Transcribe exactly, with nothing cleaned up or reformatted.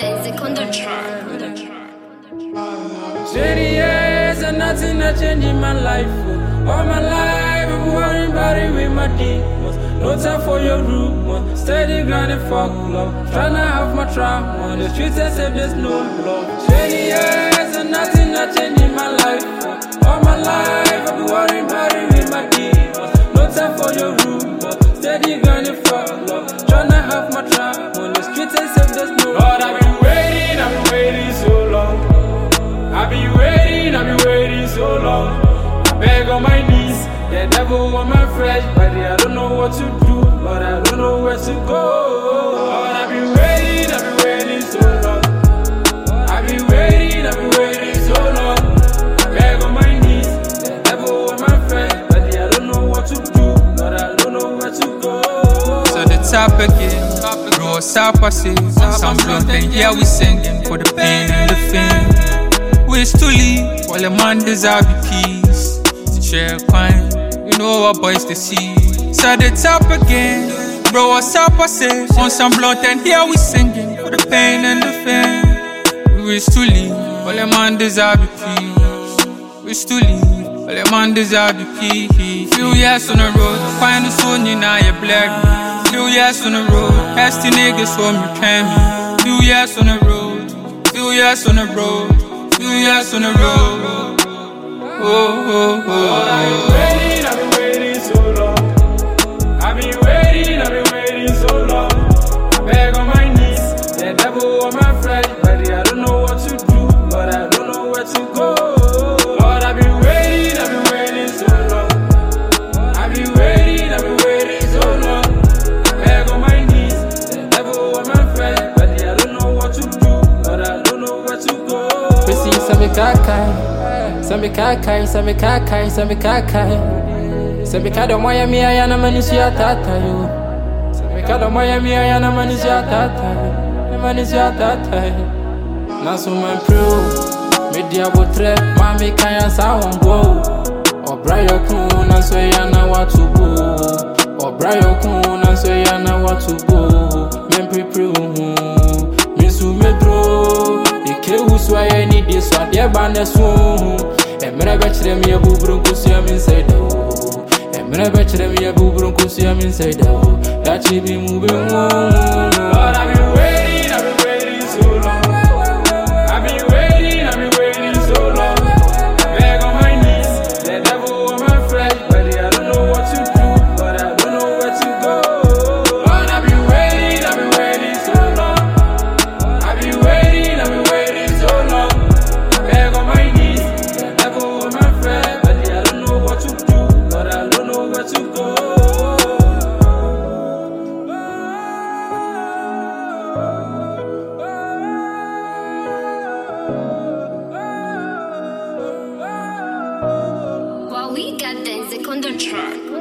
dancing on the track. twenty years and nothing that changed in my life. Oh. All my life I'm worrying about it with my demons. No time for your rumors. Steady grinding for love. Tryna have my trauma. The streets I said there's no love. twenty years and nothing that changed in my life. Oh. All my life I've been worrying about it with my demons. No time for your rumors. Steady grinding for love. Tryna have my trauma. The streets I said there's no love. Lord, I've been waiting, I've been waiting so long. I've been waiting, I've been waiting so long. I beg on my knees, the devil want my flesh, but I don't know what to do, Lord, I don't know where to go. Lord, I've been waiting, I've been waiting so long. I've been waiting, I've been waiting so long. I beg on my knees, the devil want my flesh, but I don't know what to do, Lord, I don't know where to go. So the top again, bro, sap I say, some blunt and here we singing for the pain and the fame. Ways to leave, while a man deserve peace. To share crime, you know what boys they see. So the top again, bro, what's up I say? On some blunt and here we singing for the pain and the fame. We wish to leave, while a man deserve peace. Wish to leave, while a man deserve peace. Few years on the road, find the soul in your blood. Few years on the road, casty niggas home you can me. Few years on the road, few years on the road. Few years on the road. Oh, oh, oh. Lord, I've been waiting, I've been waiting so long. I've been waiting, I've been waiting so long. I beg on my knees, the devil on my flesh, but I don't know what to do, Lord, I don't know where to go. Lord, I've been waiting, I've been waiting so long. I've been waiting, I've been waiting so long. I beg on my knees, the devil on my flesh, but I don't know what to do, Lord, I don't know where to go. Sami kakai, sami kakai, sami kakai, sami kakai. Sami kada moya mi ayana manisi atata yo. Sami kada moya mi ayana manisi atata yo. Manisi atata yo. Nasu man pro, media botre, mami kaya sa wongo. Obrayo kun naso yana watu go. Obrayo kun naso yana watu go. Men prepare misu medro. Ke uswa ye ni di so de ba na so emre be kire me abuburu nkusu ya min say da o emre be kire me abuburu nkusu ya min say da o da chi bi mu be wo. Lord, I've been waiting, I've been waiting so long. I've been waiting, I've been waiting so long. I beg on my knees, the devil on my flesh, but I don't know what to do, but I don't know where to go. Lord, I've been waiting, I've been waiting so long. I've been waiting, I've been waiting so long. I beg on my knees, the devil on my flesh, but I don't know what to do, but I don't know where to go. While we got dancing on the track.